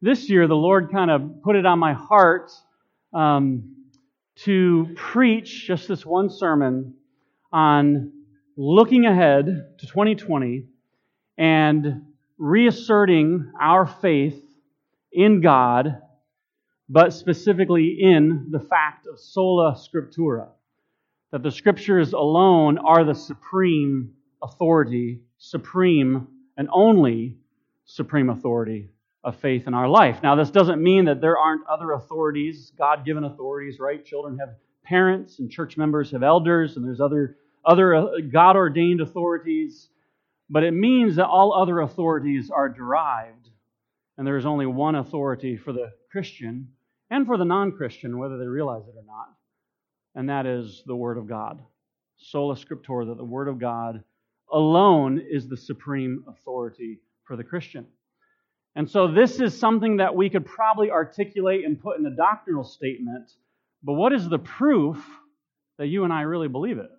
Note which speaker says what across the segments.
Speaker 1: this year the Lord kind of put it on my heart to preach just this one sermon on looking ahead to 2020 and reasserting our faith in God, but specifically in the fact of sola scriptura, that the Scriptures alone are the supreme authority, supreme and only supreme authority of faith in our life. Now, this doesn't mean that there aren't other authorities, God-given authorities, right? Children have parents, and church members have elders, and there's other God-ordained authorities. But it means that all other authorities are derived, and there is only one authority for the Christian and for the non-Christian, whether they realize it or not, and that is the Word of God. Sola Scriptura, that the Word of God alone is the supreme authority for the Christian. And so this is something that we could probably articulate and put in a doctrinal statement, but what is the proof that you and I really believe it?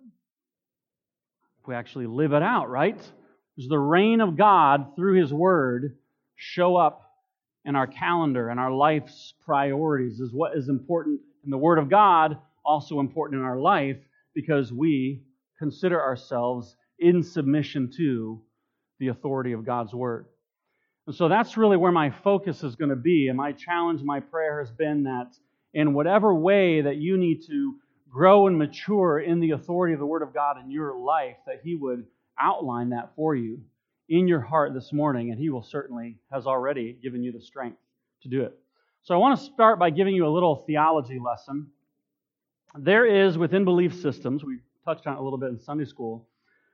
Speaker 1: If we actually live it out, right? Does the reign of God through His Word show up in our calendar and our life's priorities? Is what is important in the Word of God also important in our life because we consider ourselves in submission to the authority of God's Word? And so that's really where my focus is going to be. And my challenge, my prayer has been that in whatever way that you need to grow and mature in the authority of the Word of God in your life, that He would outline that for you in your heart this morning, and He will certainly has already given you the strength to do it. So I want to start by giving you a little theology lesson. There is, within belief systems, we touched on it a little bit in Sunday school,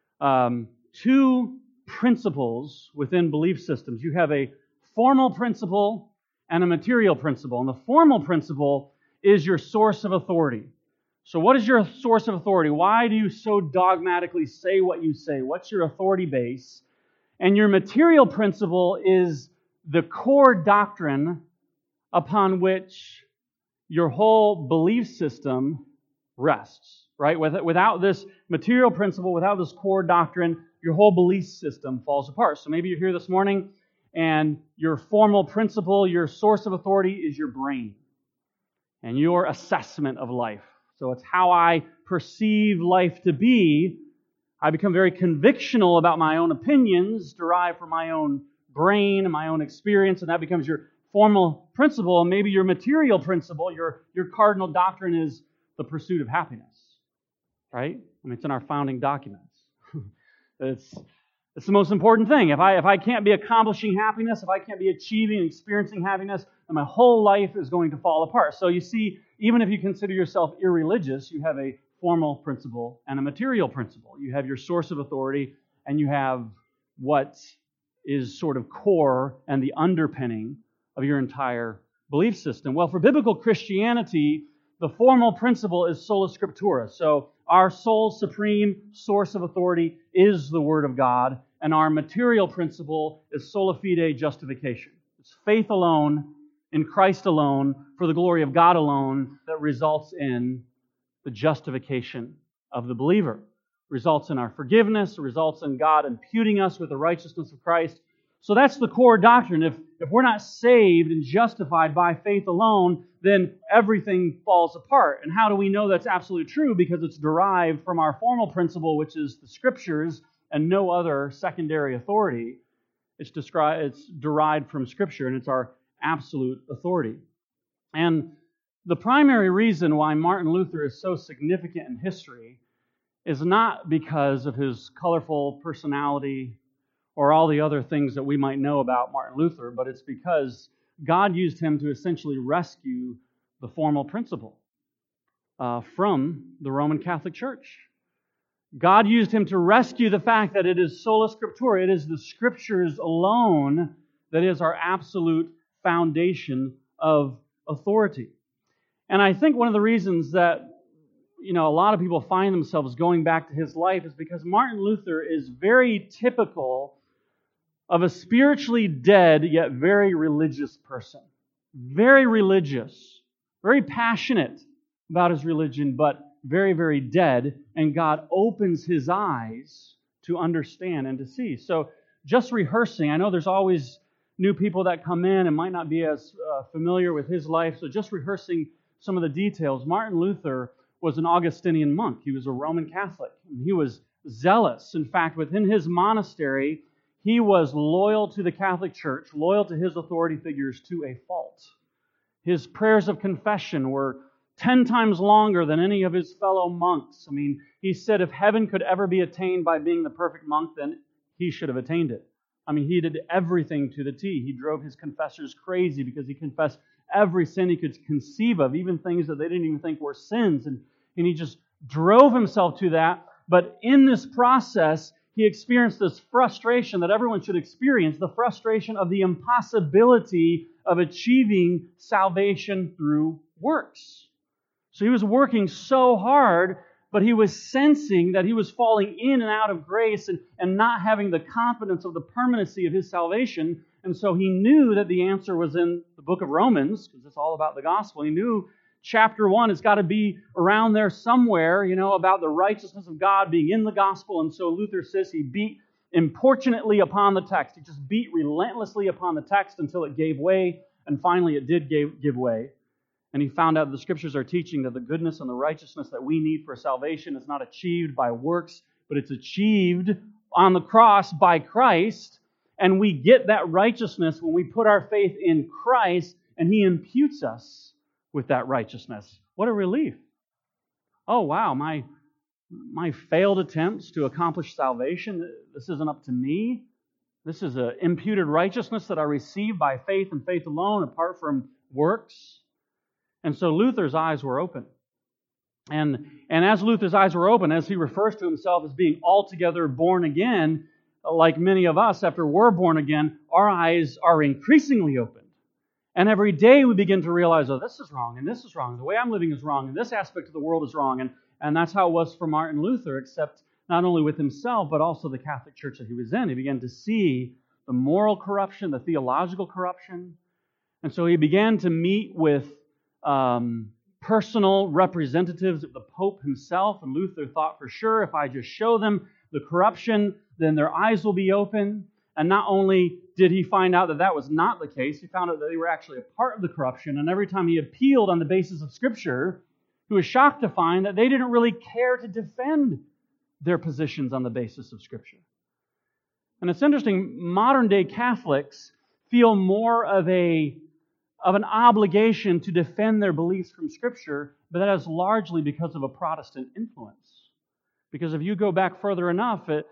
Speaker 1: two principles within belief systems. You have a formal principle and a material principle. And the formal principle is your source of authority. So what is your source of authority? Why do you so dogmatically say what you say? What's your authority base? And your material principle is the core doctrine upon which your whole belief system rests, right? Without this material principle, without this core doctrine, your whole belief system falls apart. So maybe you're here this morning and your formal principle, your source of authority is your brain and your assessment of life. So it's how I perceive life to be. I become very convictional about my own opinions derived from my own brain and my own experience, and that becomes your formal principle. And maybe your material principle, your cardinal doctrine is the pursuit of happiness, right? I mean, it's in our founding documents. It's the most important thing. If I can't be accomplishing happiness, if I can't be achieving and experiencing happiness, then my whole life is going to fall apart. So you see, even if you consider yourself irreligious, you have a formal principle and a material principle. You have your source of authority, and you have what is sort of core and the underpinning of your entire belief system. Well, for biblical Christianity, the formal principle is sola scriptura. So our sole supreme source of authority is the Word of God, and our material principle is sola fide justification. It's faith alone, in Christ alone, for the glory of God alone, that results in the justification of the believer. Results in our forgiveness, results in God imputing us with the righteousness of Christ. So that's the core doctrine. If we're not saved and justified by faith alone, then everything falls apart. And how do we know that's absolutely true? Because it's derived from our formal principle, which is the Scriptures and no other secondary authority. It's derived from Scripture, and it's our absolute authority. And the primary reason why Martin Luther is so significant in history is not because of his colorful personality or all the other things that we might know about Martin Luther, but it's because God used him to essentially rescue the formal principle from the Roman Catholic Church. God used him to rescue the fact that it is sola scriptura, it is the Scriptures alone that is our absolute foundation of authority. And I think one of the reasons that a lot of people find themselves going back to his life is because Martin Luther is very typical of a spiritually dead yet very religious person. Very religious, very passionate about his religion, but very, very dead. And God opens his eyes to understand and to see. So just rehearsing, I know there's always new people that come in and might not be as familiar with his life. So just rehearsing some of the details. Martin Luther was an Augustinian monk. He was a Roman Catholic. And he was zealous. In fact, within his monastery, he was loyal to the Catholic Church, loyal to his authority figures to a fault. His prayers of confession were 10 times longer than any of his fellow monks. I mean, he said if heaven could ever be attained by being the perfect monk, then he should have attained it. I mean, he did everything to the T. He drove his confessors crazy because he confessed every sin he could conceive of, even things that they didn't even think were sins. And he just drove himself to that. But in this process, he experienced this frustration that everyone should experience, the frustration of the impossibility of achieving salvation through works. So he was working so hard, but he was sensing that he was falling in and out of grace and not having the confidence of the permanency of his salvation. And so he knew that the answer was in the book of Romans, because it's all about the gospel. He knew chapter 1 has got to be around there somewhere, about the righteousness of God being in the gospel. And so Luther says he beat importunately upon the text. He just beat relentlessly upon the text until it gave way, and finally it did give way. And he found out the Scriptures are teaching that the goodness and the righteousness that we need for salvation is not achieved by works, but it's achieved on the cross by Christ. And we get that righteousness when we put our faith in Christ, and He imputes us with that righteousness. What a relief. Oh, wow, my failed attempts to accomplish salvation, this isn't up to me. This is an imputed righteousness that I receive by faith and faith alone, apart from works. And so Luther's eyes were open. And as Luther's eyes were open, as he refers to himself as being altogether born again, like many of us, after we're born again, our eyes are increasingly opened. And every day we begin to realize, oh, this is wrong, and this is wrong, the way I'm living is wrong, and this aspect of the world is wrong. And that's how it was for Martin Luther, except not only with himself, but also the Catholic Church that he was in. He began to see the moral corruption, the theological corruption. And so he began to meet with personal representatives of the Pope himself, and Luther thought for sure, if I just show them the corruption, then their eyes will be open. And not only did he find out that that was not the case, he found out that they were actually a part of the corruption, and every time he appealed on the basis of Scripture, he was shocked to find that they didn't really care to defend their positions on the basis of Scripture. And it's interesting, modern-day Catholics feel more of an obligation to defend their beliefs from Scripture, but that is largely because of a Protestant influence. Because if you go back far enough, it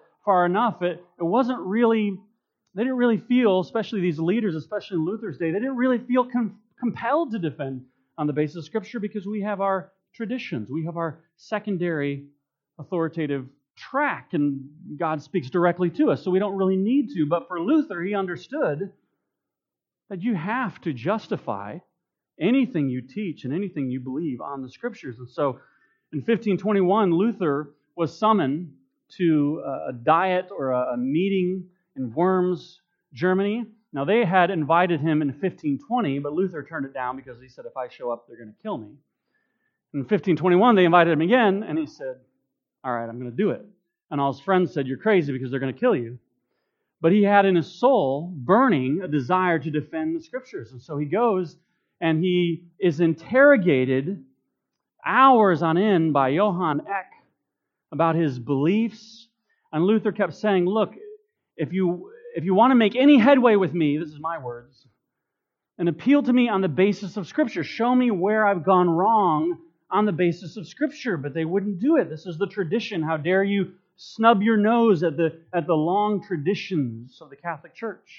Speaker 1: wasn't really, they didn't really feel, especially these leaders, especially in Luther's day, they didn't really feel compelled to defend on the basis of Scripture, because we have our traditions, we have our secondary authoritative track, and God speaks directly to us, so we don't really need to. But for Luther, he understood that you have to justify anything you teach and anything you believe on the Scriptures. And so in 1521, Luther was summoned to a diet or a meeting in Worms, Germany. Now, they had invited him in 1520, but Luther turned it down because he said, if I show up, they're going to kill me. In 1521, they invited him again, and he said, all right, I'm going to do it. And all his friends said, you're crazy because they're going to kill you. But he had in his soul burning a desire to defend the Scriptures. And so he goes and he is interrogated hours on end by Johann Eck about his beliefs. And Luther kept saying, look, if you want to make any headway with me, this is my words, and appeal to me on the basis of Scripture. Show me where I've gone wrong on the basis of Scripture. But they wouldn't do it. This is the tradition. How dare you snub your nose at the long traditions of the Catholic Church?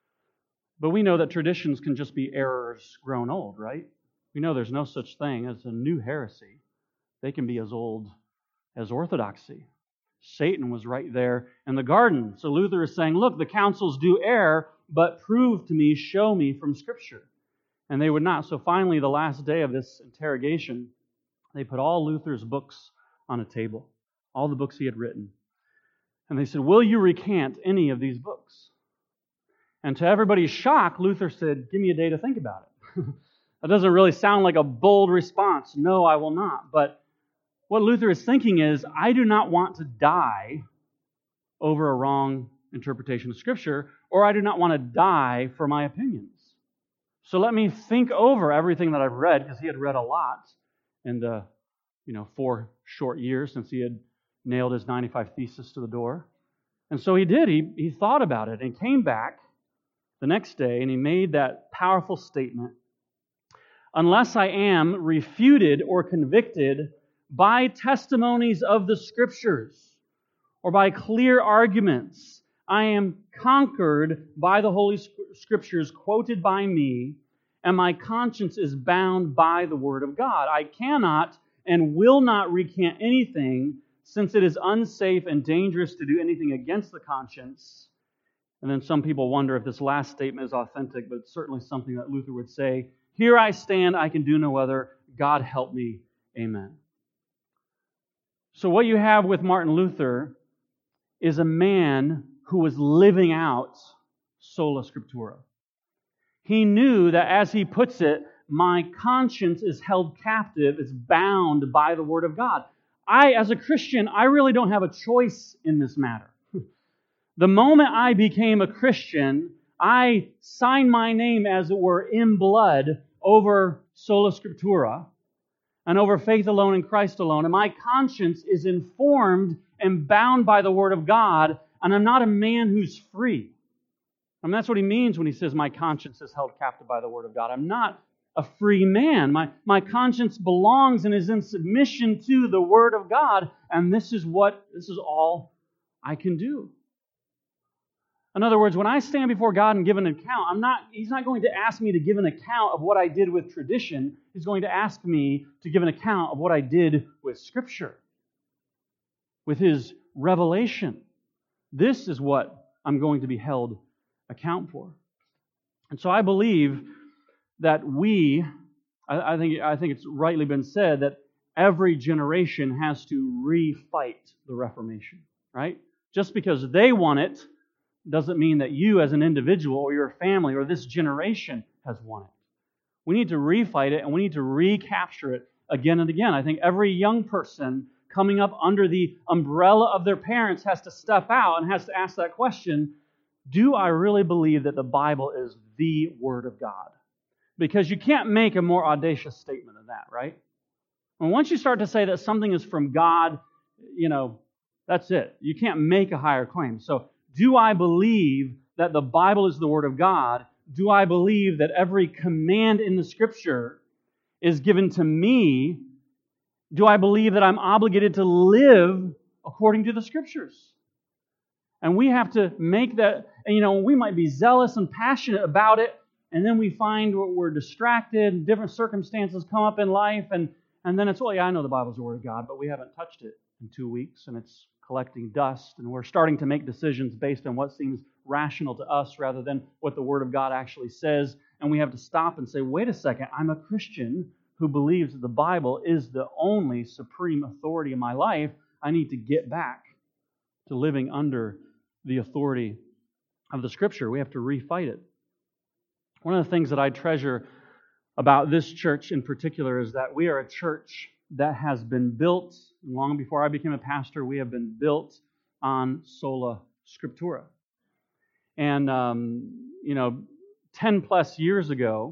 Speaker 1: But we know that traditions can just be errors grown old, right? We know there's no such thing as a new heresy. They can be as old as orthodoxy. Satan was right there in the garden. So Luther is saying, look, the councils do err, but prove to me, show me from Scripture. And they would not. So finally, the last day of this interrogation, they put all Luther's books on a table, all the books he had written. And they said, will you recant any of these books? And to everybody's shock, Luther said, give me a day to think about it. That doesn't really sound like a bold response. No, I will not. But what Luther is thinking is, I do not want to die over a wrong interpretation of Scripture, or I do not want to die for my opinions. So let me think over everything that I've read, because he had read a lot in the 4 short years since he had nailed his 95 Thesis to the door. And so he did. He thought about it and came back the next day, and he made that powerful statement: unless I am refuted or convicted by testimonies of the Scriptures or by clear arguments, I am conquered by the Holy Scriptures quoted by me, and my conscience is bound by the Word of God. I cannot and will not recant anything, since it is unsafe and dangerous to do anything against the conscience. And then some people wonder if this last statement is authentic, but it's certainly something that Luther would say: here I stand, I can do no other. God help me. Amen. So what you have with Martin Luther is a man who was living out sola scriptura. He knew that, as he puts it, my conscience is held captive, it's bound by the Word of God. As a Christian, I really don't have a choice in this matter. The moment I became a Christian, I signed my name, as it were, in blood over sola scriptura and over faith alone in Christ alone. And my conscience is informed and bound by the Word of God, and I'm not a man who's free. I mean, that's what he means when he says my conscience is held captive by the Word of God. I'm not a free man. My conscience belongs and is in submission to the Word of God, and this is all I can do. In other words, when I stand before God and give an account, He's not going to ask me to give an account of what I did with tradition. He's going to ask me to give an account of what I did with Scripture, with His revelation. This is what I'm going to be held account for. And so I believe that I think it's rightly been said that every generation has to refight the Reformation, right? Just because they won it doesn't mean that you as an individual or your family or this generation has won it. We need to refight it, and we need to recapture it again and again. I think every young person coming up under the umbrella of their parents has to step out and has to ask that question: do I really believe that the Bible is the Word of God? Because you can't make a more audacious statement than that, right? And once you start to say that something is from God, that's it. You can't make a higher claim. So, do I believe that the Bible is the Word of God? Do I believe that every command in the Scripture is given to me? Do I believe that I'm obligated to live according to the Scriptures? And we have to make that, and we might be zealous and passionate about it, and then we find we're distracted, different circumstances come up in life, and then it's, I know the Bible's the Word of God, but we haven't touched it in 2 weeks, and it's collecting dust, and we're starting to make decisions based on what seems rational to us rather than what the Word of God actually says. And we have to stop and say, wait a second, I'm a Christian who believes that the Bible is the only supreme authority in my life. I need to get back to living under the authority of the Scripture. We have to refight it. One of the things that I treasure about this church in particular is that we are a church that has been built, long before I became a pastor, we have been built on sola scriptura. And, 10 plus years ago,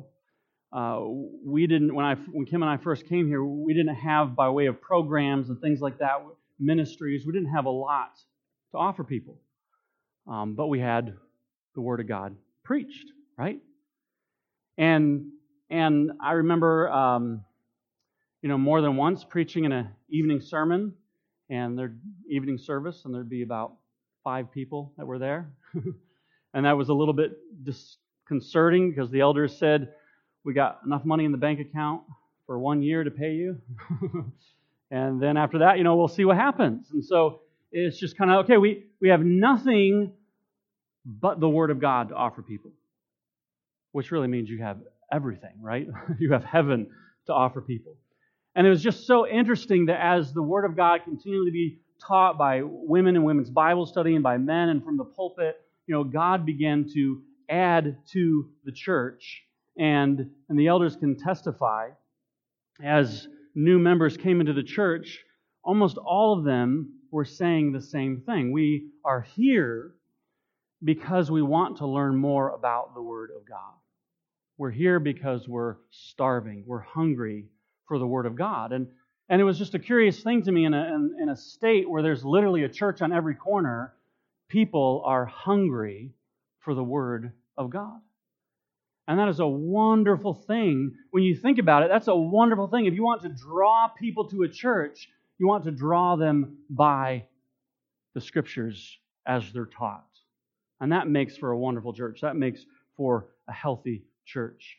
Speaker 1: when Kim and I first came here, we didn't have, by way of programs and things like that, ministries, we didn't have a lot to offer people. But we had the Word of God preached, right? And I remember, more than once preaching in an evening sermon and their evening service, and there'd be about 5 people that were there. And that was a little bit disconcerting because the elders said, we got enough money in the bank account for 1 year to pay you. And then after that, we'll see what happens. And so it's just kind of, okay, we have nothing but the Word of God to offer people, which really means you have everything, right? You have heaven to offer people. And it was just so interesting that as the Word of God continued to be taught by women and women's Bible study and by men and from the pulpit, God began to add to the church. And the elders can testify, as new members came into the church, almost all of them were saying the same thing. We are here because we want to learn more about the Word of God. We're here because we're starving. We're hungry for the Word of God. And it was just a curious thing to me in a state where there's literally a church on every corner. People are hungry for the Word of God. And that is a wonderful thing. When you think about it, that's a wonderful thing. If you want to draw people to a church, you want to draw them by the Scriptures as they're taught. And that makes for a wonderful church. That makes for a healthy church.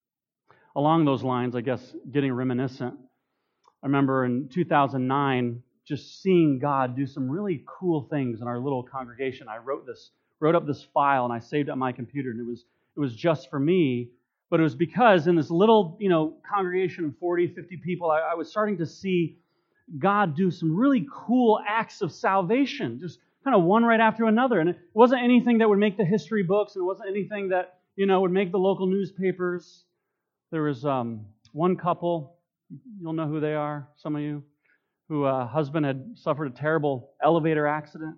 Speaker 1: Along those lines, I guess, getting reminiscent, I remember in 2009 just seeing God do some really cool things in our little congregation. I wrote up this file, and I saved it on my computer, and it was just for me, but it was because in this little, congregation of 40, 50 people, I was starting to see God do some really cool acts of salvation, just kind of one right after another. And it wasn't anything that would make the history books, and it wasn't anything that, would make the local newspapers. There was one couple, you'll know who they are, some of you, who husband had suffered a terrible elevator accident.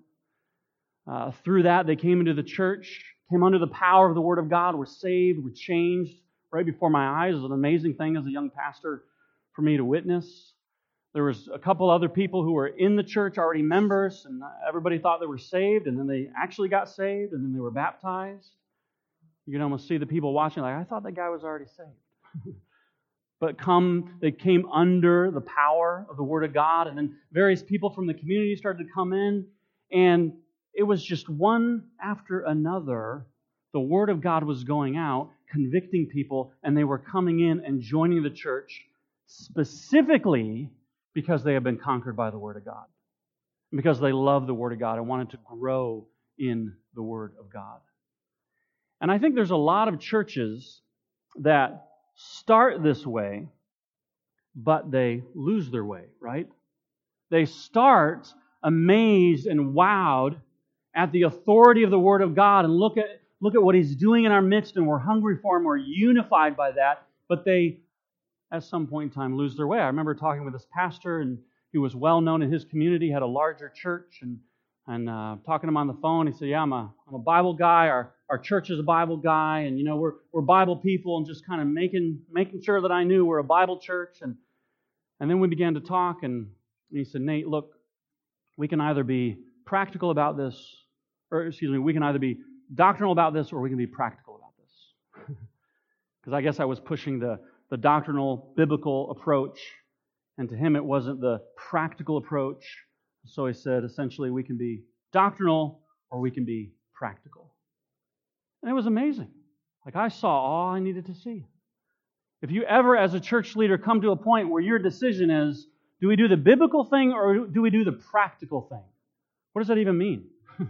Speaker 1: Through that, they came into the church, came under the power of the Word of God, were saved, were changed right before my eyes. It was an amazing thing as a young pastor for me to witness. There was a couple other people who were in the church, already members, and everybody thought they were saved, and then they actually got saved, and then they were baptized. You can almost see the people watching like, I thought that guy was already saved. But they came under the power of the Word of God, and then various people from the community started to come in, and it was just one after another. The Word of God was going out, convicting people, and they were coming in and joining the church specifically because they had been conquered by the Word of God, because they loved the Word of God and wanted to grow in the Word of God. And I think there's a lot of churches that start this way, but they lose their way, right? They start amazed and wowed at the authority of the Word of God and look at what He's doing in our midst, and we're hungry for Him, we're unified by that, but they, at some point in time, lose their way. I remember talking with this pastor, and he was well known in his community, had a larger church, and talking to him on the phone, he said, yeah, I'm a Bible guy, our church is a Bible guy, and we're Bible people, and just kind of making sure that I knew we're a Bible church, and then we began to talk, and he said, Nate, look, we can either be practical about this, we can either be doctrinal about this, or we can be practical about this. Because I guess I was pushing the doctrinal, biblical approach, and to him it wasn't the practical approach. So he said, essentially, we can be doctrinal or we can be practical. And it was amazing. Like, I saw all I needed to see. If you ever, as a church leader, come to a point where your decision is, do we do the biblical thing or do we do the practical thing? What does that even mean?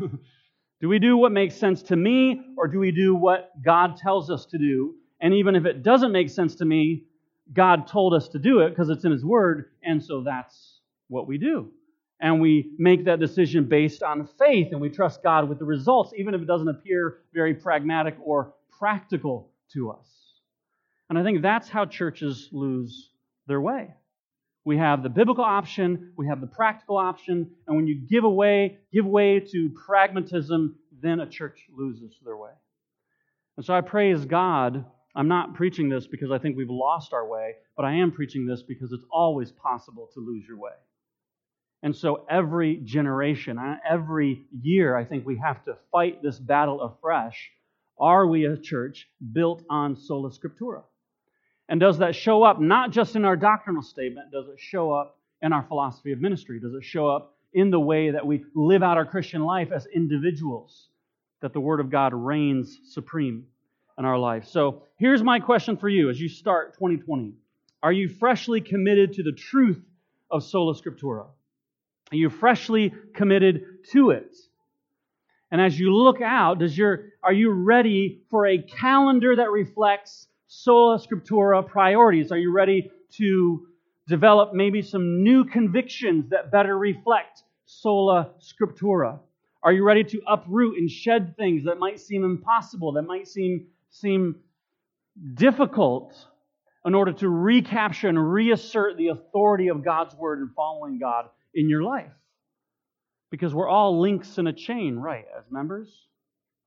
Speaker 1: Do we do what makes sense to me, or do we do what God tells us to do? And even if it doesn't make sense to me, God told us to do it because it's in His Word, and so that's what we do. And we make that decision based on faith, and we trust God with the results, even if it doesn't appear very pragmatic or practical to us. And I think that's how churches lose their way. We have the biblical option, we have the practical option, and when you give way to pragmatism, then a church loses their way. And so I praise God. I'm not preaching this because I think we've lost our way, but I am preaching this because it's always possible to lose your way. And so every generation, every year, I think we have to fight this battle afresh. Are we a church built on sola scriptura? And does that show up not just in our doctrinal statement? Does it show up in our philosophy of ministry? Does it show up in the way that we live out our Christian life as individuals? That the Word of God reigns supreme in our life. So here's my question for you as you start 2020. Are you freshly committed to the truth of sola scriptura? Are you freshly committed to it? And as you look out, are you ready for a calendar that reflects sola scriptura priorities? Are you ready to develop maybe some new convictions that better reflect sola scriptura? Are you ready to uproot and shed things that might seem impossible, that might seem difficult, in order to recapture and reassert the authority of God's Word and following God in your life? Because we're all links in a chain, right, as members?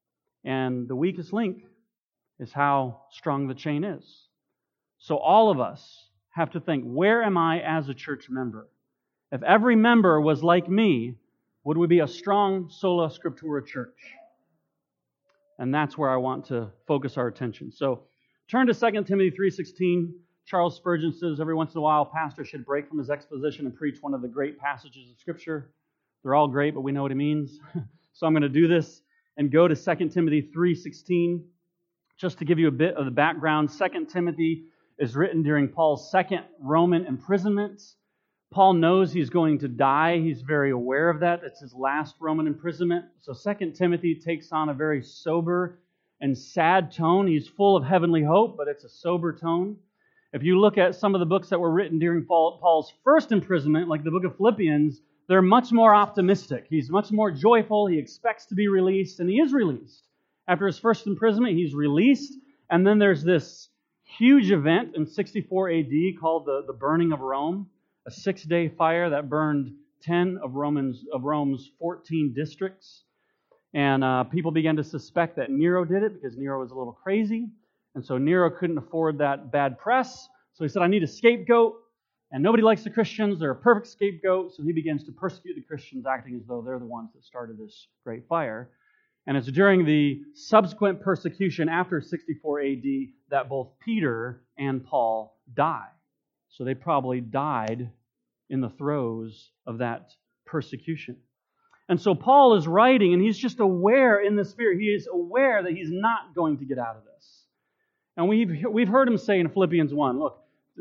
Speaker 1: And the weakest link is how strong the chain is. So all of us have to think, where am I as a church member? If every member was like me, would we be a strong sola scriptura church? And that's where I want to focus our attention. So turn to 2 Timothy 3:16. Charles Spurgeon says every once in a while a pastor should break from his exposition and preach one of the great passages of Scripture. They're all great, but we know what he means. So I'm going to do this and go to 2 Timothy 3:16. Just to give you a bit of the background, 2 Timothy is written during Paul's second Roman imprisonment. Paul knows he's going to die. He's very aware of that. It's his last Roman imprisonment. So 2 Timothy takes on a very sober and sad tone. He's full of heavenly hope, but it's a sober tone. If you look at some of the books that were written during Paul's first imprisonment, like the book of Philippians, they're much more optimistic. He's much more joyful. He expects to be released, and he is released. After his first imprisonment, he's released, and then there's this huge event in 64 AD called the burning of Rome, a 6-day fire that burned 10 of Rome's 14 districts. And people began to suspect that Nero did it because Nero was a little crazy. And so Nero couldn't afford that bad press. So he said, I need a scapegoat. And nobody likes the Christians. They're a perfect scapegoat. So he begins to persecute the Christians, acting as though they're the ones that started this great fire. And it's during the subsequent persecution after 64 AD that both Peter and Paul die. So they probably died in the throes of that persecution. And so Paul is writing, and he's just aware in the Spirit. He is aware that he's not going to get out of this. And we've heard him say in Philippians 1, look,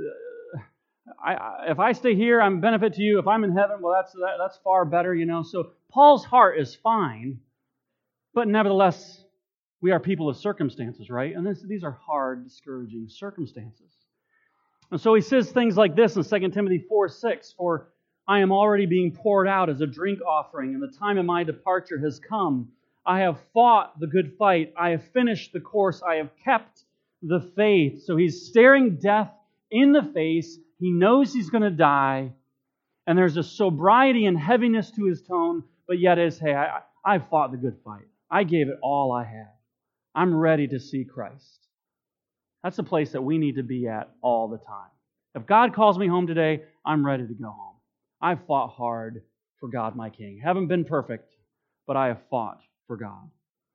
Speaker 1: if I stay here, I'm a benefit to you. If I'm in heaven, well, that's far better, you know. So Paul's heart is fine, but nevertheless, we are people of circumstances, right? And these are hard, discouraging circumstances. And so he says things like this in 2 Timothy 4:6, for I am already being poured out as a drink offering, and the time of my departure has come. I have fought the good fight. I have finished the course. I have kept the faith. So he's staring death in the face. He knows he's going to die. And there's a sobriety and heaviness to his tone, but yet is, hey, I fought the good fight. I gave it all I had. I'm ready to see Christ. That's a place that we need to be at all the time. If God calls me home today, I'm ready to go home. I've fought hard for God, my King. Haven't been perfect, but I have fought for God.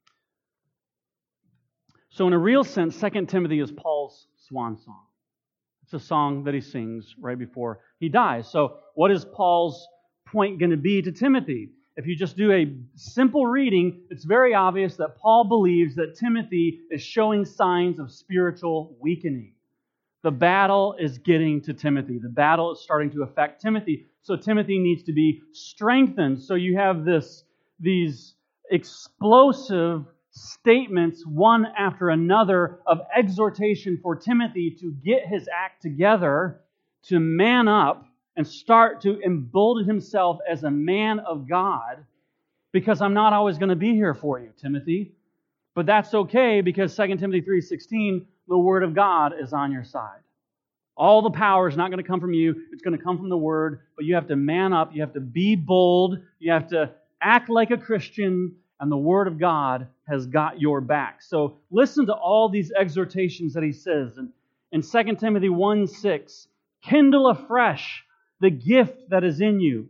Speaker 1: So in a real sense, 2 Timothy is Paul's swan song. It's a song that he sings right before he dies. So what is Paul's point going to be to Timothy? If you just do a simple reading, it's very obvious that Paul believes that Timothy is showing signs of spiritual weakening. The battle is getting to Timothy. The battle is starting to affect Timothy. So Timothy needs to be strengthened. So you have these explosive statements, one after another, of exhortation for Timothy to get his act together, to man up, and start to embolden himself as a man of God, because I'm not always going to be here for you, Timothy. But that's okay, because 2 Timothy 3:16, the Word of God is on your side. All the power is not going to come from you. It's going to come from the Word, but you have to man up. You have to be bold. You have to act like a Christian, and the Word of God has got your back. So listen to all these exhortations that he says. In 2 Timothy 1:6, kindle afresh the gift that is in you.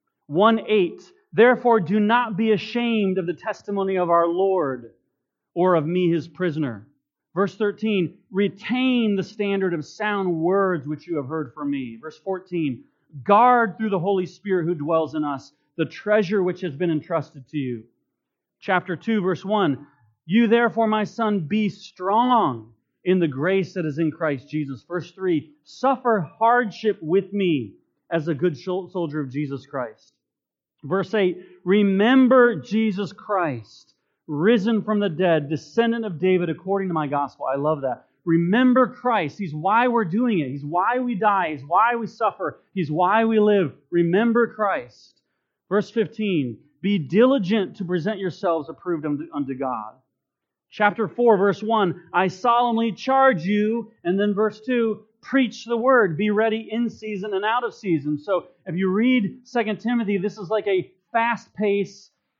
Speaker 1: 1:8, therefore do not be ashamed of the testimony of our Lord, or of me his prisoner. Verse 13, retain the standard of sound words which you have heard from me. Verse 14, guard through the Holy Spirit who dwells in us the treasure which has been entrusted to you. Chapter 2, verse 1, you therefore, my son, be strong in the grace that is in Christ Jesus. Verse 3, suffer hardship with me as a good soldier of Jesus Christ. Verse 8, remember Jesus Christ, risen from the dead, descendant of David according to my gospel. I love that. Remember Christ. He's why we're doing it. He's why we die. He's why we suffer. He's why we live. Remember Christ. Verse 15, be diligent to present yourselves approved unto God. Chapter 4, verse 1, I solemnly charge you. And then verse 2, preach the word. Be ready in season and out of season. So if you read 2 Timothy, this is like a fast-paced,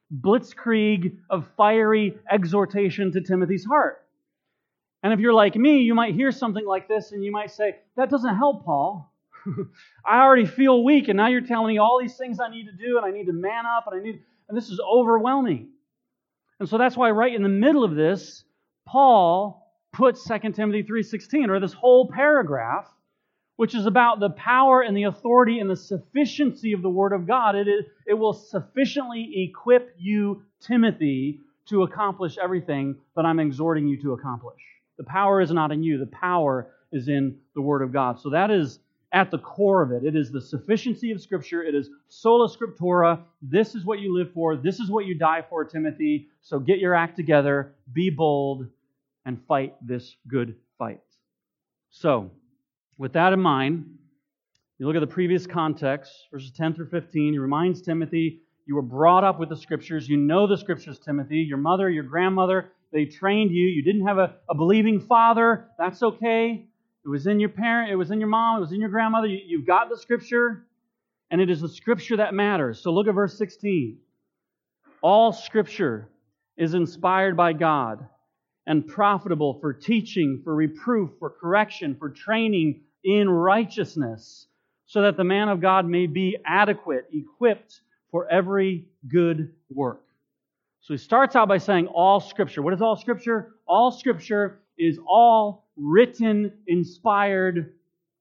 Speaker 1: blitzkrieg of fiery exhortation to Timothy's heart. And if you're like me, you might hear something like this and you might say, that doesn't help, Paul. I already feel weak, and now you're telling me all these things I need to do, and I need to man up, and this is overwhelming. And so that's why right in the middle of this, Paul puts 2 Timothy 3:16, or this whole paragraph, which is about the power and the authority and the sufficiency of the Word of God. It will sufficiently equip you, Timothy, to accomplish everything that I'm exhorting you to accomplish. The power is not in you. The power is in the Word of God. So that is at the core of it. It is the sufficiency of Scripture. It is sola scriptura. This is what you live for. This is what you die for, Timothy. So get your act together, be bold, and fight this good fight. So, with that in mind, you look at the previous context, verses 10 through 15. He reminds Timothy, you were brought up with the Scriptures. You know the Scriptures, Timothy. Your mother, your grandmother, they trained you. You didn't have a believing father. That's okay. It was in your parent, it was in your mom, it was in your grandmother. You've got the Scripture, and it is the Scripture that matters. So look at verse 16. All Scripture is inspired by God and profitable for teaching, for reproof, for correction, for training in righteousness, so that the man of God may be adequate, equipped for every good work. So he starts out by saying all Scripture. What is all Scripture? All Scripture is all written, inspired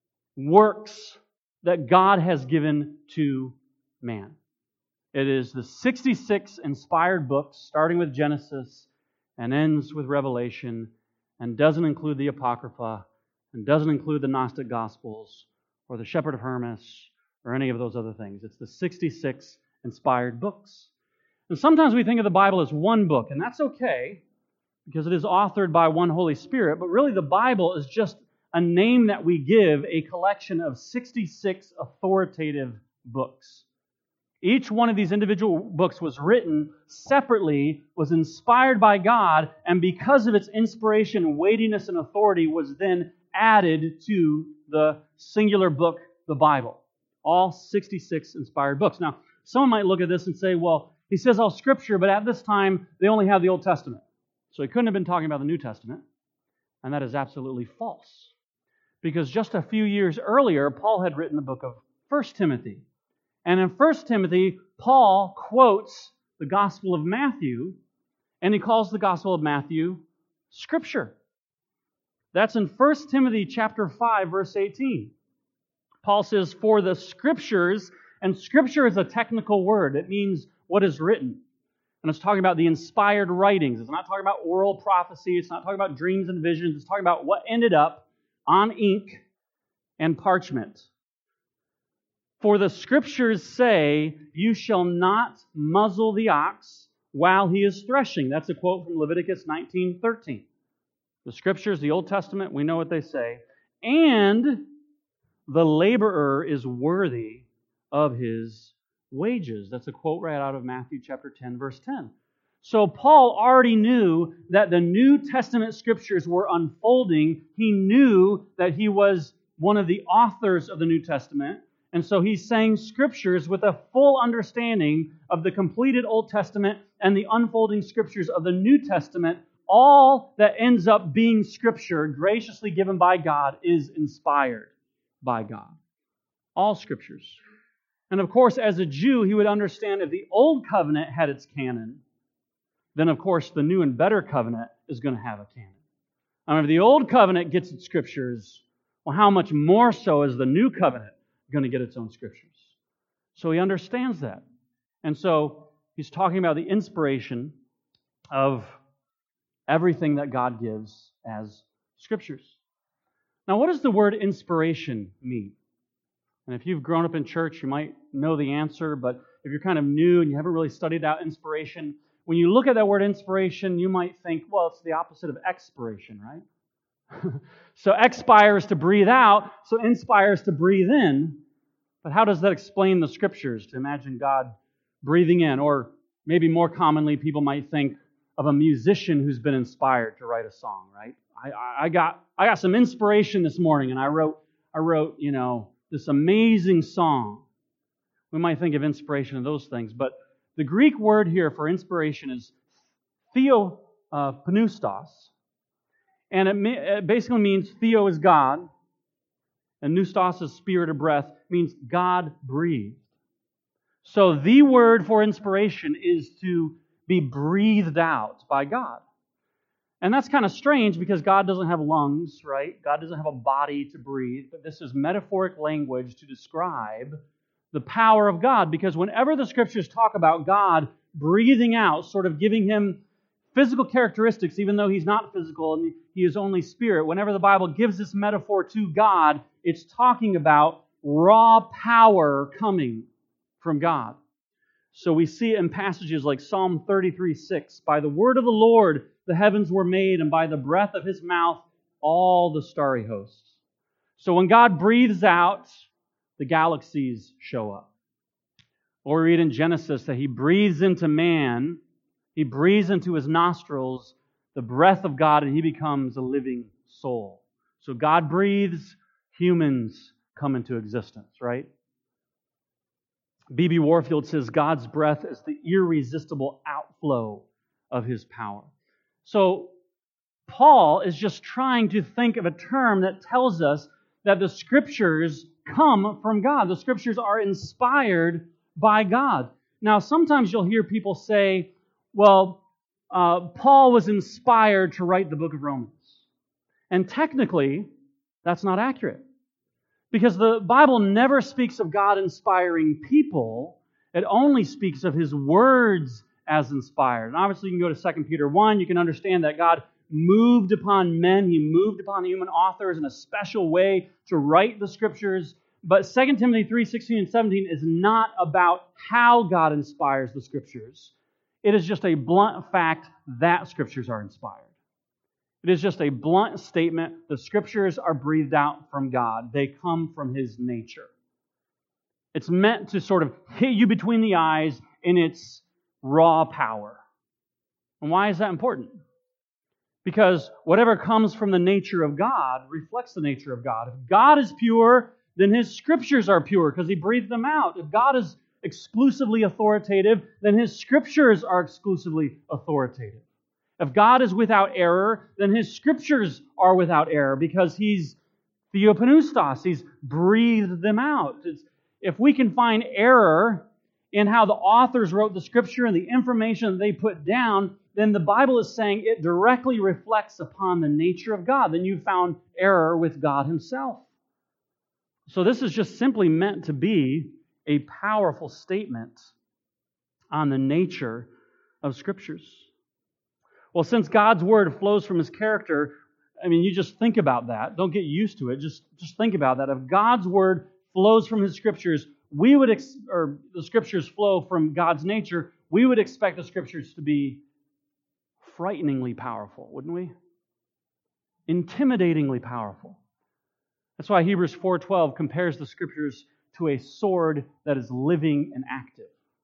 Speaker 1: works that God has given to man. It is the 66 inspired books, starting with Genesis and ends with Revelation, and doesn't include the Apocrypha, and doesn't include the Gnostic Gospels, or the Shepherd of Hermas, or any of those other things. It's the 66 inspired books. And sometimes we think of the Bible as one book, and that's okay, because it is authored by one Holy Spirit, but really the Bible is just a name that we give a collection of 66 authoritative books. Each one of these individual books was written separately, was inspired by God, and because of its inspiration, weightiness, and authority, was then added to the singular book, the Bible. All 66 inspired books. Now, someone might look at this and say, well, he says all Scripture, but at this time, they only have the Old Testament. So he couldn't have been talking about the New Testament. And that is absolutely false. Because just a few years earlier, Paul had written the book of 1 Timothy. And in 1 Timothy, Paul quotes the Gospel of Matthew, and he calls the Gospel of Matthew Scripture. That's in 1 Timothy chapter 5, verse 18. Paul says, for the Scriptures, and Scripture is a technical word. It means what is written. And it's talking about the inspired writings. It's not talking about oral prophecy. It's not talking about dreams and visions. It's talking about what ended up on ink and parchment. For the Scriptures say, you shall not muzzle the ox while he is threshing. That's a quote from Leviticus 19:13. The Scriptures, the Old Testament, we know what they say. And the laborer is worthy of his wages. That's a quote right out of Matthew chapter 10, verse 10. So Paul already knew that the New Testament Scriptures were unfolding. He knew that he was one of the authors of the New Testament. And so he's saying Scriptures with a full understanding of the completed Old Testament and the unfolding Scriptures of the New Testament. All that ends up being Scripture, graciously given by God, is inspired by God. All Scriptures. And of course, as a Jew, he would understand if the Old Covenant had its canon, then of course the New and Better Covenant is going to have a canon. And if the Old Covenant gets its Scriptures, well, how much more so is the New Covenant going to get its own Scriptures? So he understands that. And so he's talking about the inspiration of everything that God gives as Scriptures. Now, what does the word inspiration mean? And if you've grown up in church, you might know the answer, but if you're kind of new and you haven't really studied out inspiration, when you look at that word inspiration, you might think, well, it's the opposite of expiration, right? So expire is to breathe out, so inspire is to breathe in. But how does that explain the Scriptures, to imagine God breathing in? Or maybe more commonly, people might think of a musician who's been inspired to write a song, right? I got some inspiration this morning, and I wrote, this amazing song. We might think of inspiration of those things, but The Greek word here for inspiration is theopneustos, and it basically means theo is God, and pneustos is spirit or breath, means God breathed. So the word for inspiration is to be breathed out by God. And that's kind of strange because God doesn't have lungs, right? God doesn't have a body to breathe, but this is metaphoric language to describe the power of God, because whenever the Scriptures talk about God breathing out, sort of giving Him physical characteristics, even though He's not physical and He is only spirit, whenever the Bible gives this metaphor to God, it's talking about raw power coming from God. So we see it in passages like Psalm 33:6. By the word of the Lord the heavens were made, and by the breath of His mouth all the starry hosts. So when God breathes out, the galaxies show up. Or we read in Genesis that He breathes into man, He breathes into his nostrils the breath of God, and he becomes a living soul. So God breathes, humans come into existence, right? B.B. Warfield says God's breath is the irresistible outflow of His power. So Paul is just trying to think of a term that tells us that the Scriptures come from God. The Scriptures are inspired by God. Now, sometimes you'll hear people say, well, Paul was inspired to write the book of Romans. And technically, that's not accurate. Because the Bible never speaks of God inspiring people. It only speaks of His words as inspired. And obviously, you can go to 2 Peter 1. You can understand that God moved upon men. He moved upon human authors in a special way to write the Scriptures. But 2 Timothy 3:16 and 17 is not about how God inspires the Scriptures. It is just a blunt fact that Scriptures are inspired. It is just a blunt statement. The Scriptures are breathed out from God. They come from His nature. It's meant to sort of hit you between the eyes in its raw power. And why is that important? Because whatever comes from the nature of God reflects the nature of God. If God is pure, then His Scriptures are pure because He breathed them out. If God is exclusively authoritative, then His Scriptures are exclusively authoritative. If God is without error, then His Scriptures are without error because He's theopneustos. He's breathed them out. If we can find error in how the authors wrote the Scripture and the information that they put down, then the Bible is saying it directly reflects upon the nature of God. Then you've found error with God Himself. So this is just simply meant to be a powerful statement on the nature of Scriptures. Well, since God's Word flows from His character, I mean, you just think about that. Don't get used to it. Just think about that. If God's Word flows from His Scriptures, the Scriptures flow from God's nature, we would expect the Scriptures to be frighteningly powerful, wouldn't we? Intimidatingly powerful. That's why Hebrews 4:12 compares the Scriptures to a sword that is living and active.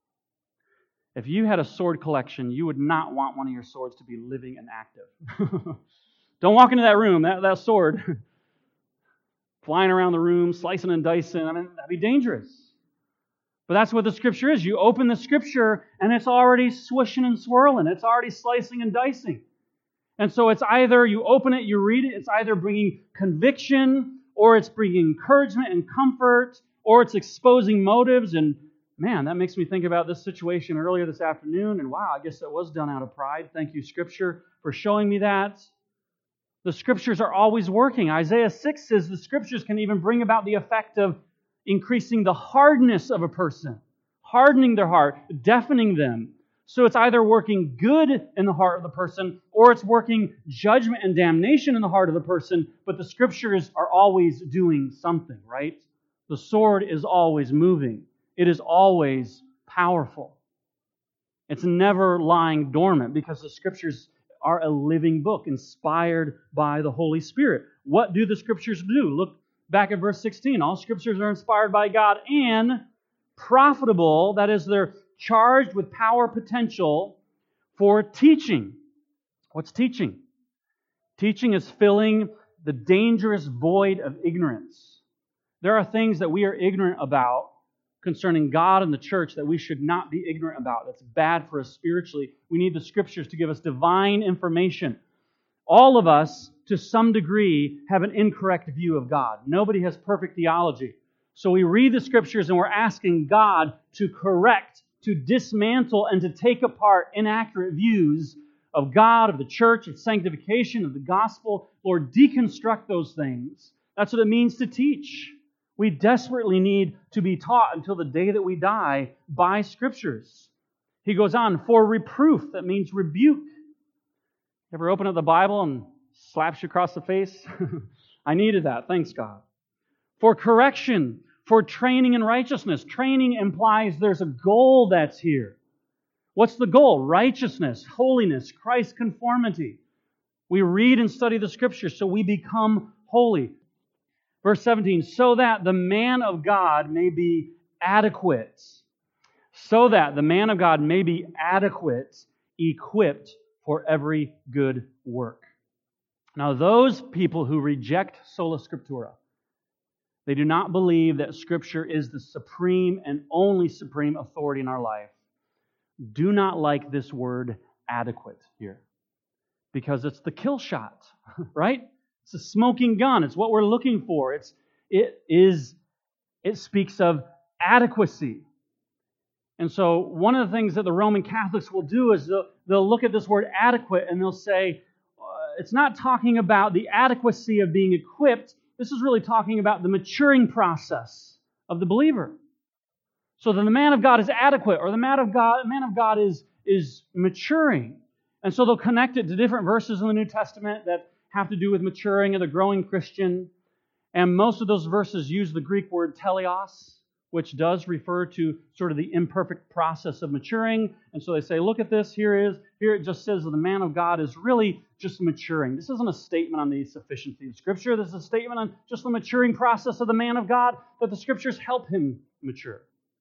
Speaker 1: If you had a sword collection, you would not want one of your swords to be living and active. Don't walk into that room, that sword flying around the room, slicing and dicing. I mean, that'd be dangerous. But that's what the Scripture is. You open the Scripture and it's already swishing and swirling. It's already slicing and dicing. And so it's either you open it, you read it, it's either bringing conviction, or it's bringing encouragement and comfort, or it's exposing motives. And man, that makes me think about this situation earlier this afternoon. And wow, I guess that was done out of pride. Thank you, Scripture, for showing me that. The Scriptures are always working. Isaiah 6 says the Scriptures can even bring about the effect of increasing the hardness of a person, hardening their heart, deafening them. So it's either working good in the heart of the person, or it's working judgment and damnation in the heart of the person, but the Scriptures are always doing something, right? The sword is always moving. It is always powerful. It's never lying dormant because the Scriptures are a living book inspired by the Holy Spirit. What do the Scriptures do? Look back at verse 16. All Scriptures are inspired by God and profitable, that is, they're charged with power potential for teaching. What's teaching? Teaching is filling the dangerous void of ignorance. There are things that we are ignorant about concerning God and the church that we should not be ignorant about. That's bad for us spiritually. We need the Scriptures to give us divine information. All of us, to some degree, have an incorrect view of God. Nobody has perfect theology. So we read the Scriptures and we're asking God to correct, to dismantle, and to take apart inaccurate views of God, of the church, of sanctification, of the gospel. Lord, deconstruct those things. That's what it means to teach. We desperately need to be taught until the day that we die by Scriptures. He goes on, for reproof, that means rebuke. Ever open up the Bible and slaps you across the face? I needed that, thanks God. For correction, for training in righteousness. Training implies there's a goal that's here. What's the goal? Righteousness, holiness, Christ conformity. We read and study the Scriptures so we become holy. Verse 17, so that the man of God may be adequate. So that the man of God may be adequate, equipped for every good work. Now, those people who reject sola scriptura, they do not believe that Scripture is the supreme and only supreme authority in our life, do not like this word adequate here. Because it's the kill shot, right? It's a smoking gun. It's what we're looking for. It speaks of adequacy. And so one of the things that the Roman Catholics will do is they'll look at this word adequate and they'll say, it's not talking about the adequacy of being equipped. This is really talking about the maturing process of the believer. So then the man of God is adequate, or the man of God is maturing. And so they'll connect it to different verses in the New Testament that have to do with maturing and the growing Christian. And most of those verses use the Greek word teleos, which does refer to sort of the imperfect process of maturing. And so they say, look at this, here it just says that the man of God is really just maturing. This isn't a statement on the sufficiency of Scripture. This is a statement on just the maturing process of the man of God, that the Scriptures help him mature.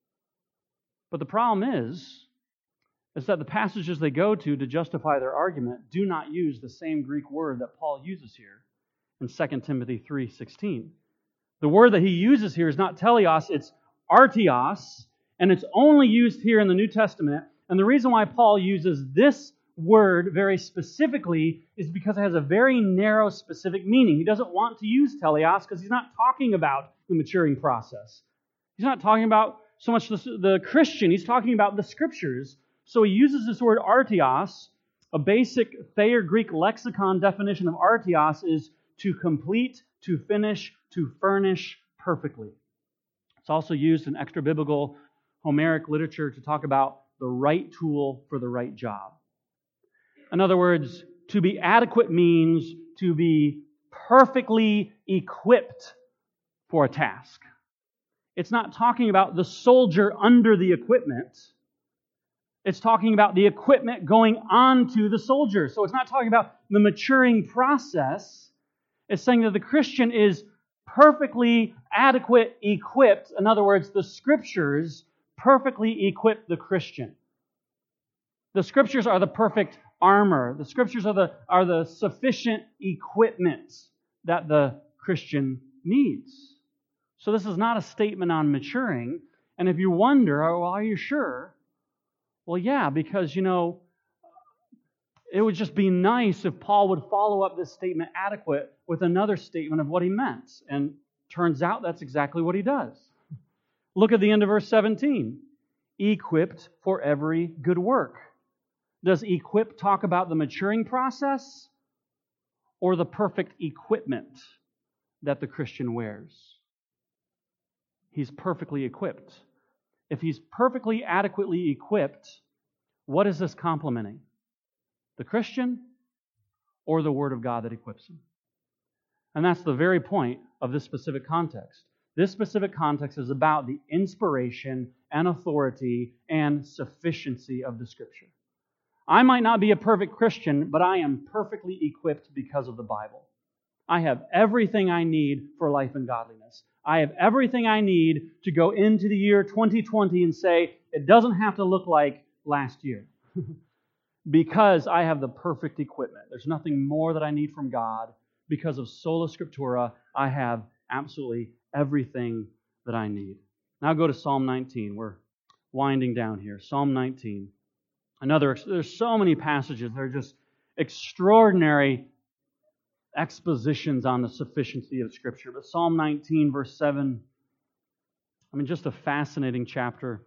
Speaker 1: But the problem is that the passages they go to justify their argument do not use the same Greek word that Paul uses here in 2 Timothy 3:16. The word that he uses here is not teleos, it's artios, and it's only used here in the New Testament. And the reason why Paul uses this word very specifically is because it has a very narrow, specific meaning. He doesn't want to use teleos because he's not talking about the maturing process. He's not talking about so much the Christian, he's talking about the Scriptures. So he uses this word artios. A basic Thayer Greek lexicon definition of artios is to complete, to finish, to furnish perfectly. It's also used in extra-biblical Homeric literature to talk about the right tool for the right job. In other words, to be adequate means to be perfectly equipped for a task. It's not talking about the soldier under the equipment. It's talking about the equipment going on to the soldier. So it's not talking about the maturing process. It's saying that the Christian is perfectly adequate, equipped. In other words, the Scriptures perfectly equip the Christian. The Scriptures are the perfect armor. The Scriptures are the sufficient equipment that the Christian needs. So this is not a statement on maturing. And if you wonder, oh, well, are you sure? Well, yeah, because, it would just be nice if Paul would follow up this statement adequate with another statement of what he meant. And turns out that's exactly what he does. Look at the end of verse 17. Equipped for every good work. Does equip talk about the maturing process or the perfect equipment that the Christian wears? He's perfectly equipped. If he's perfectly adequately equipped, what is this complementing? The Christian or the Word of God that equips him? And that's the very point of this specific context. This specific context is about the inspiration and authority and sufficiency of the Scripture. I might not be a perfect Christian, but I am perfectly equipped because of the Bible. I have everything I need for life and godliness. I have everything I need to go into the year 2020 and say, it doesn't have to look like last year. Because I have the perfect equipment. There's nothing more that I need from God. Because of sola scriptura, I have absolutely everything that I need. Now go to Psalm 19. We're winding down here. Psalm 19. There's so many passages. They're just extraordinary expositions on the sufficiency of Scripture. But Psalm 19, verse 7, just a fascinating chapter.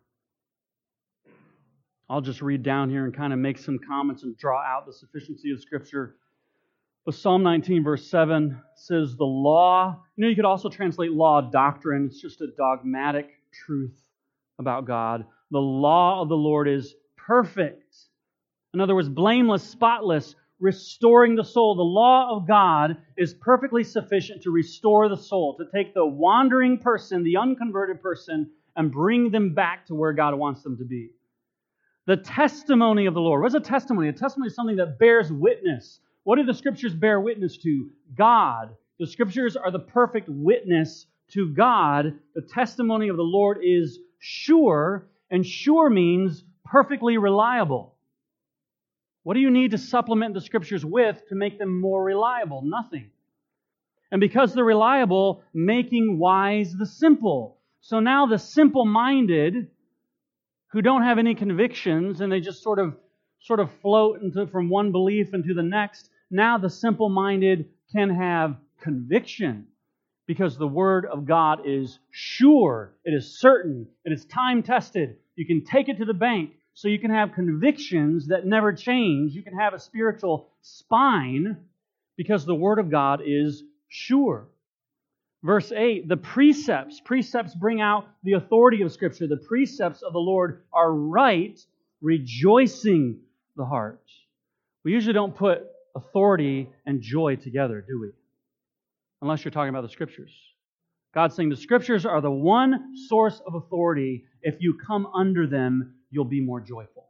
Speaker 1: I'll just read down here and kind of make some comments and draw out the sufficiency of Scripture. But Psalm 19, verse 7 says, the law, you could also translate law doctrine. It's just a dogmatic truth about God. The law of the Lord is perfect. In other words, blameless, spotless, restoring the soul. The law of God is perfectly sufficient to restore the soul, to take the wandering person, the unconverted person, and bring them back to where God wants them to be. The testimony of the Lord. What's a testimony? A testimony is something that bears witness. What do the Scriptures bear witness to? God. The Scriptures are the perfect witness to God. The testimony of the Lord is sure, and sure means perfectly reliable. What do you need to supplement the Scriptures with to make them more reliable? Nothing. And because they're reliable, making wise the simple. So now the simple-minded, who don't have any convictions, and they just sort of float from one belief into the next, now the simple-minded can have conviction, because the Word of God is sure, it is certain, it is time-tested. You can take it to the bank, so you can have convictions that never change. You can have a spiritual spine, because the Word of God is sure. Verse 8, the precepts. Precepts bring out the authority of Scripture. The precepts of the Lord are right, rejoicing the heart. We usually don't put authority and joy together, do we? Unless you're talking about the Scriptures. God's saying the Scriptures are the one source of authority. If you come under them, you'll be more joyful.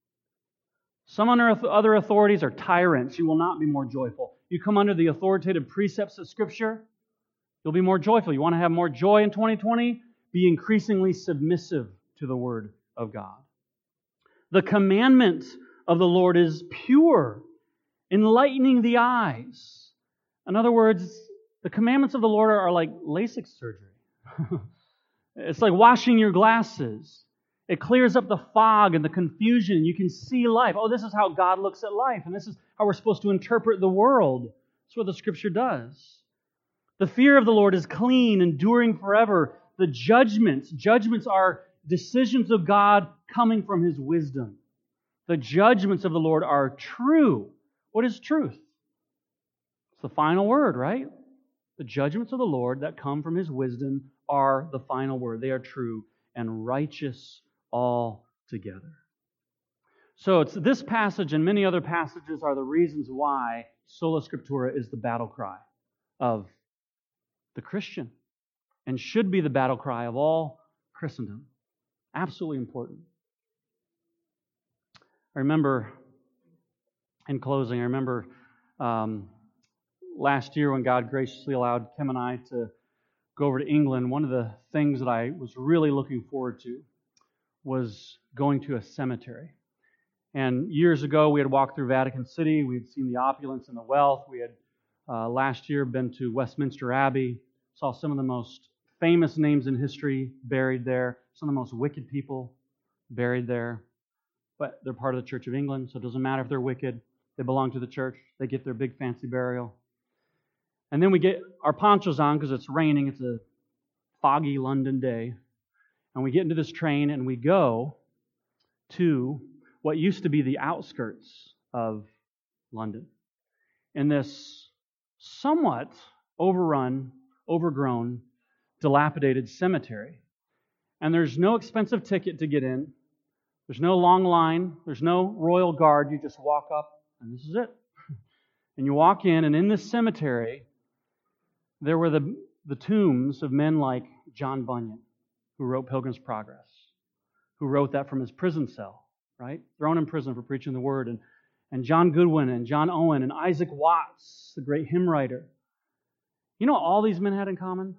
Speaker 1: Some other authorities are tyrants. You will not be more joyful. You come under the authoritative precepts of Scripture, you'll be more joyful. You want to have more joy in 2020? Be increasingly submissive to the Word of God. The commandment of the Lord is pure, enlightening the eyes. In other words, the commandments of the Lord are like LASIK surgery. It's like washing your glasses. It clears up the fog and the confusion. You can see life. Oh, this is how God looks at life, and this is how we're supposed to interpret the world. That's what the Scripture does. The fear of the Lord is clean, enduring forever. The judgments are decisions of God coming from His wisdom. The judgments of the Lord are true. What is truth? It's the final word, right? The judgments of the Lord that come from His wisdom are the final word. They are true and righteous altogether. So it's this passage and many other passages are the reasons why Sola Scriptura is the battle cry of the Christian and should be the battle cry of all Christendom. Absolutely important. I remember, in closing, last year when God graciously allowed Kim and I to go over to England, one of the things that I was really looking forward to was going to a cemetery. And years ago, we had walked through Vatican City. We had seen the opulence and the wealth. We had last year been to Westminster Abbey, saw some of the most famous names in history buried there, some of the most wicked people buried there. But they're part of the Church of England, so it doesn't matter if they're wicked. They belong to the church. They get their big fancy burial. And then we get our ponchos on because it's raining. It's a foggy London day. And we get into this train and we go to what used to be the outskirts of London. In this somewhat overrun, overgrown, dilapidated cemetery. And there's no expensive ticket to get in. There's no long line. There's no royal guard. You just walk up and this is it. And you walk in, and in this cemetery, there were the tombs of men like John Bunyan, who wrote Pilgrim's Progress, who wrote that from his prison cell, right? Thrown in prison for preaching the Word. And John Goodwin and John Owen and Isaac Watts, the great hymn writer. You know what all these men had in common?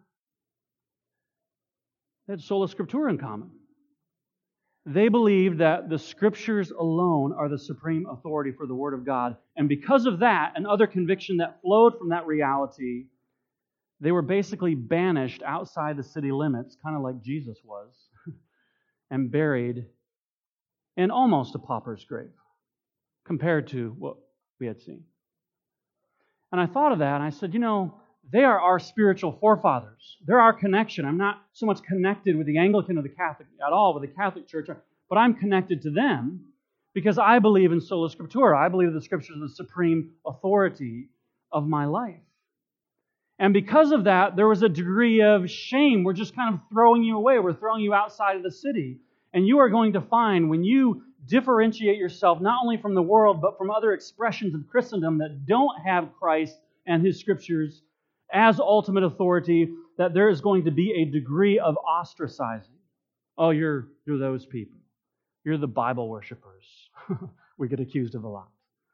Speaker 1: They had Sola Scriptura in common. They believed that the Scriptures alone are the supreme authority for the Word of God. And because of that, and other conviction that flowed from that reality, They were basically banished outside the city limits, kind of like Jesus was, and buried in almost a pauper's grave compared to what we had seen. And I thought of that, and I said, they are our spiritual forefathers. They're our connection. I'm not so much connected with the Anglican or the Catholic at all, with the Catholic Church, but I'm connected to them because I believe in sola scriptura. I believe the Scriptures are the supreme authority of my life. And because of that, there was a degree of shame. We're just kind of throwing you away. We're throwing you outside of the city. And you are going to find when you differentiate yourself not only from the world, but from other expressions of Christendom that don't have Christ and His Scriptures as ultimate authority, that there is going to be a degree of ostracizing. Oh, you're those people. You're the Bible worshipers. We get accused of a lot.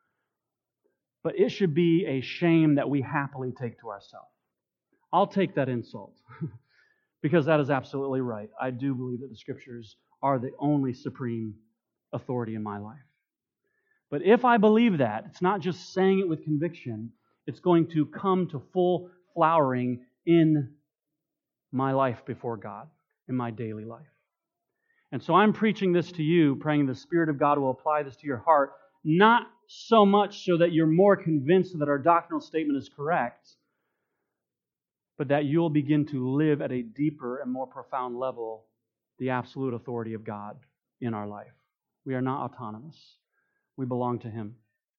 Speaker 1: But it should be a shame that we happily take to ourselves. I'll take that insult because that is absolutely right. I do believe that the Scriptures are the only supreme authority in my life. But if I believe that, it's not just saying it with conviction, it's going to come to full flowering in my life before God, in my daily life. And so I'm preaching this to you, praying the Spirit of God will apply this to your heart, not so much so that you're more convinced that our doctrinal statement is correct, but that you'll begin to live at a deeper and more profound level the absolute authority of God in our life. We are not autonomous. We belong to Him.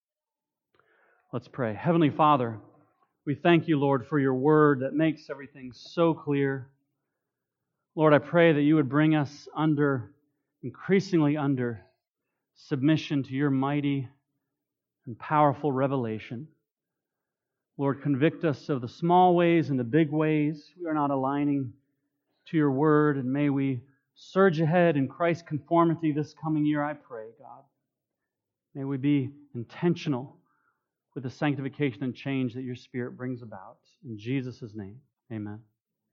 Speaker 1: Let's pray. Heavenly Father, we thank you, Lord, for your word that makes everything so clear. Lord, I pray that you would bring us increasingly under submission to your mighty and powerful revelation. Lord, convict us of the small ways and the big ways we are not aligning to your word, and may we surge ahead in Christ's conformity this coming year, I pray, God. May we be intentional with the sanctification and change that your Spirit brings about. In Jesus' name, amen.